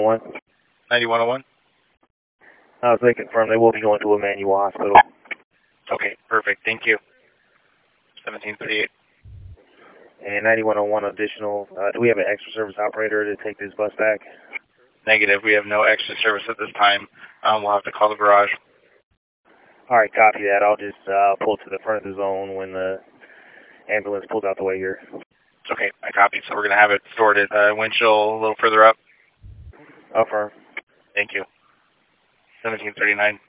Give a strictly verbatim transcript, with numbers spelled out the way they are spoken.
one. ninety-one oh one? I was they confirmed they will be going to Emmanuel Hospital. Okay, perfect. Thank you. seventeen thirty-eight. And ninety-one oh one additional, uh, do we have an extra service operator to take this bus back? Negative. We have no extra service at this time. Um, we'll have to call the garage. All right, copy that. I'll just uh, pull to the front of the zone when the ambulance pulls out the way here. Okay, I copy. So we're going to have it stored at uh, Winchell a little further up. Affirm. Thank you. seventeen thirty-nine.